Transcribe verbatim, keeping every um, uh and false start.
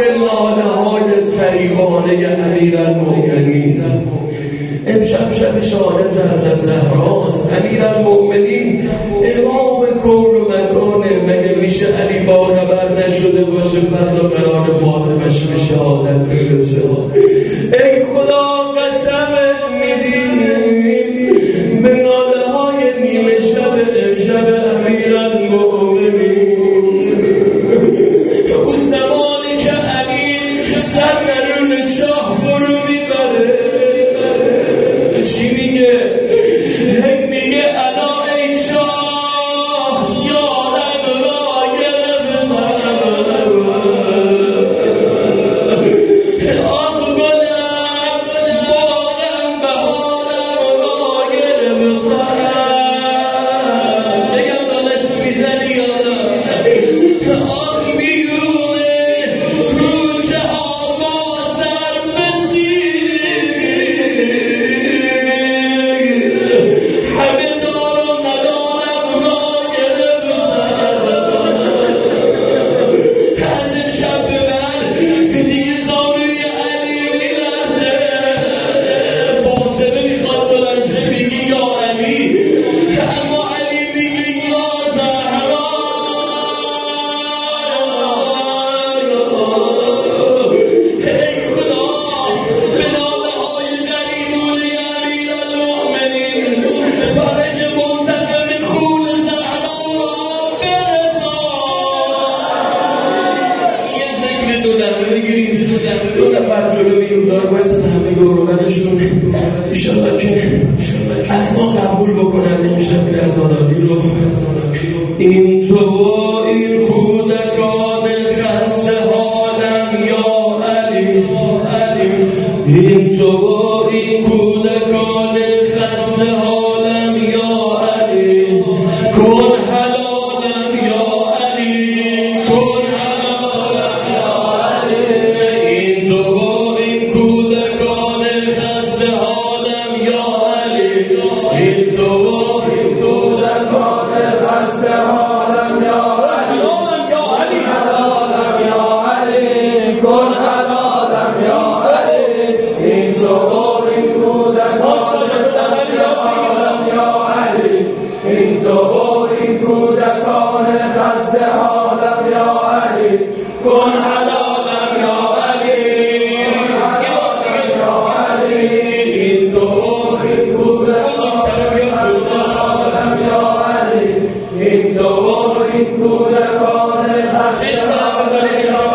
به ناله های فریبانه امیرالمؤمنین. امشب شب شهادت حضرت زهراست. امیرالمؤمنین امام کون و مکانه. مگه میشه علی با خبر نشده باشه فردا قرار فاطمه‌اش به شهادت برسه؟ ای خدا قسمت میدیم به ناله های نیمه شب امشب امیرالمؤمنین. اون زمانی که علی سر درون چاه فرو میبره چی میگه؟ هی میگه الا ای شاه یارم را گرفتم، آن گلم باغم بهارم را گرفتم. بگم دانش میزنی یادم آن بیرونه روچه ها با سر بسید ایشالله که از ما قبول بکنن امشب رضانالی رو. این تو و این کودکان خسته حالم یا علی، این تو و این کودکان خسته حالم یا علی، کن حلالم یا علی، کن حلالم یا علی. این تو و این کودکان خسته حالم یا علی، این تو و این کودکان خسته حالم یا علی، حلالم یا علی، کن حلالم یا علی. این تو و این کودکان خسته حالم یا علی، این تو و این کودکان خسته حالم یا علی، کن حلالم یا علی، یا علی. این تو و این کودکان خسته حالم یا علی، این تو و این کودکان خسته حالم یا علی.